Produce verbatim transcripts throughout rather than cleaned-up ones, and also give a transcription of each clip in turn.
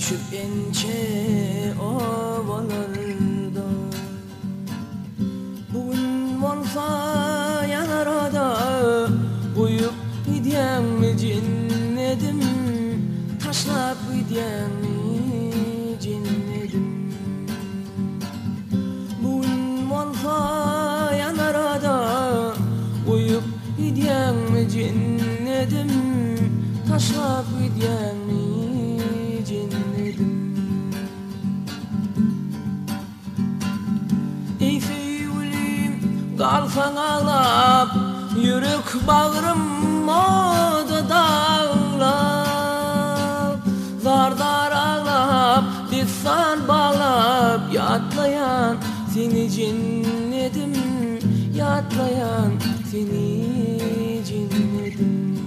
Düşüp ençe ovalarda bugün olsa yanarada uyup gidem cinnedim, taşlap gidem cinnedim. Bugün olsa yanarada uyup gidem cinnedim, taşlap gidem cinnedim. Ey feyulim kalsan ağlap, yürek bağrım oda dağlap. Zardar ağlap, lisan bağlap, yatlayan seni cinnedim, yatlayan seni cinnedim.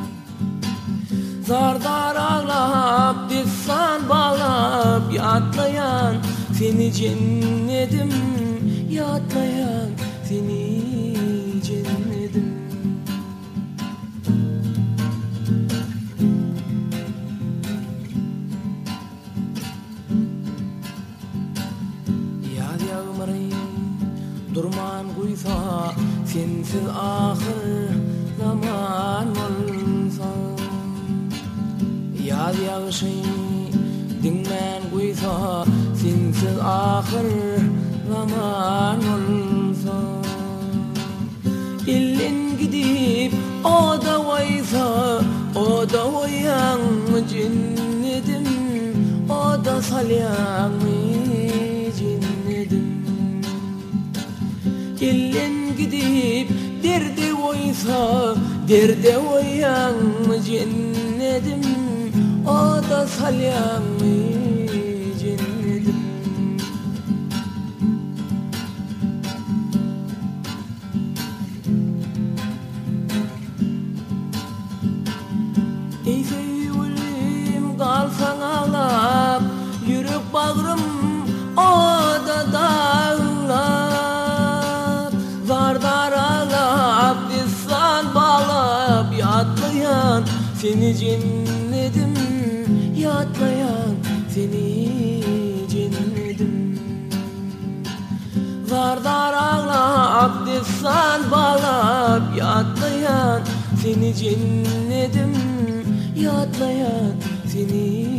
Zardar ağlap, lisan bağlap, yatlayan seni cinnedim, yatlayan seni cinnedim. Yad yağmırı durman kuysa, sensiz ahir zaman olsa. Yad yağışı dinmen kuysa, sensiz ahir zaman olsa. İllin gidip o da vaysa, o da vayan cinnedim, o da salyan cinnedim. İllin gidip derdi vaysa, derdi vayan cinnedim, o da salyan cinnedim. Ey feyulim kalsan ağlap, yürek bağrım oda dağlap. Zardar ağlap, lisan bağlap, yatlayan seni cinnedim, yatlayan seni cinnedim. Zardar ağlap, lisan bağlap, yatlayan seni cinnedim, yatlayan seni